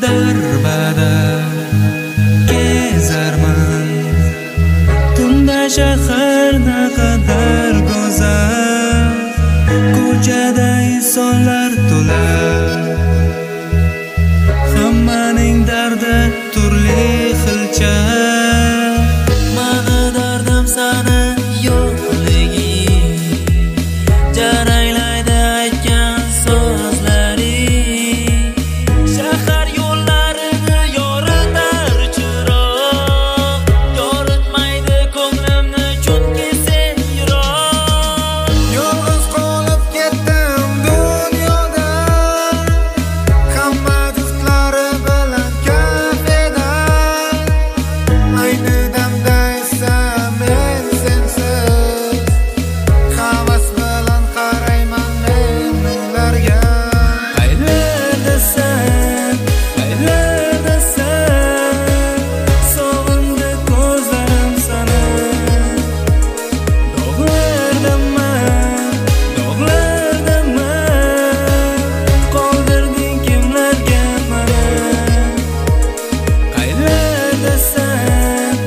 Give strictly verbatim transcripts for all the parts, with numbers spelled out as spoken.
darbadar kezarman. Tunda shahar naqadar go'zal, ko'chada insonlar to'la, hammaning dardi turli xilcha. Mani dardim sani yo'qliging, jaranglaydi aytgan so'zlaring. Shahar yo'llarini yoritar chiroq, yoritmaydi ko'nglimni chunki sen yiroq. Yolg'iz qolib ketdim dunyoda, hamma do'stlari bilan kafeda. Ayni damda esa men sensiz havas bilan qarayman men ularga. Qayerdasan, qayerdasan, sog'indi ko'zlarim sani. Dog'lardaman, dog'lardaman, qoldirding kimlarga mani. Qayerdasan,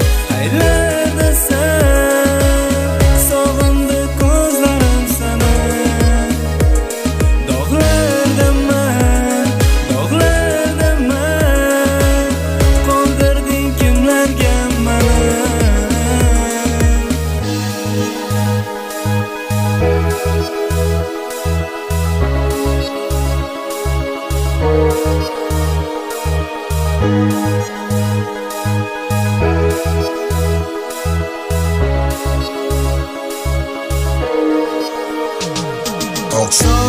qayerdasan, sog'indi ko'zlarim sani. Dog'lardaman, dog'lardaman, qoldirding kimlarga mani. Oqshom